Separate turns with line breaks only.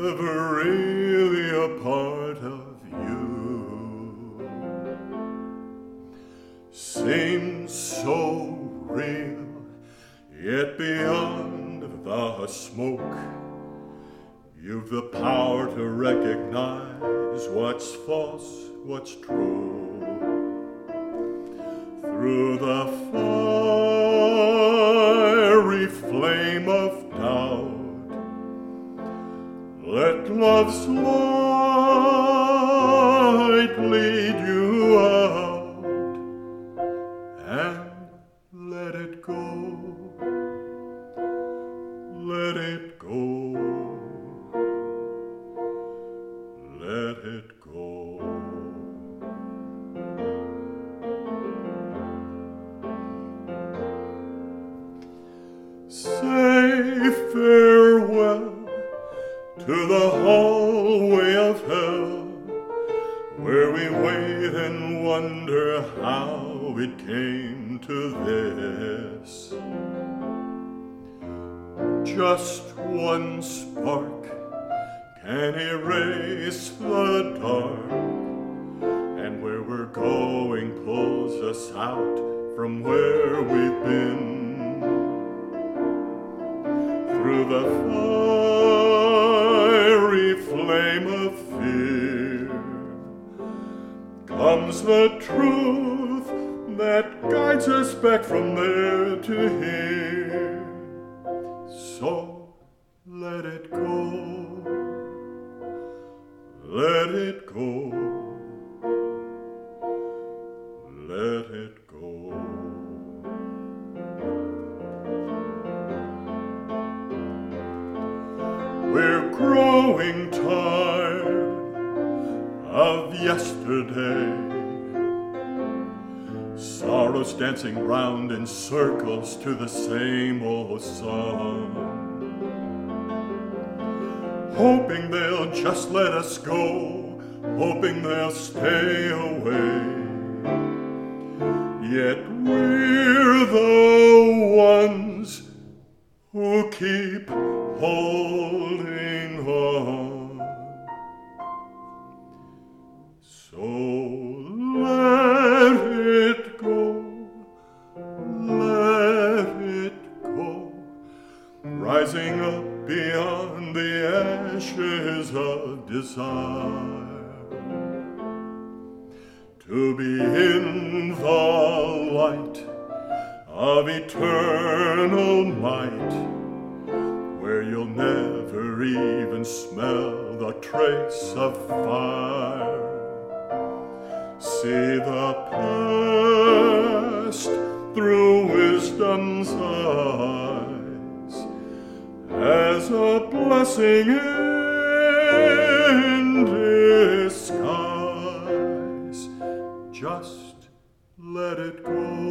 never really a part of you. Seems so real, yet beyond the smoke, you've the power to recognize what's false, what's true. Through the fiery flame of doubt, let love's light lead you out, and let it go, let it go, let it go. Say farewell to the hallway of hell, where we wait and wonder how it came to this. Just one spark can erase the dark, and where we're going pulls us out from where we've been. Through the fiery flame of fear comes the truth that guides us back from there to here. So let it go, let it go, let it go. We're growing tired of yesterday, sorrows dancing round in circles to the same old song, hoping they'll just let us go, hoping they'll stay away. Yet we're the ones who keep holding on. So let it go, let it go, rising up beyond the ashes of desire, to be in the light of eternal might, where you'll never even smell the trace of fire. See the past through wisdom's eyes as a blessing in disguise. Just let it go.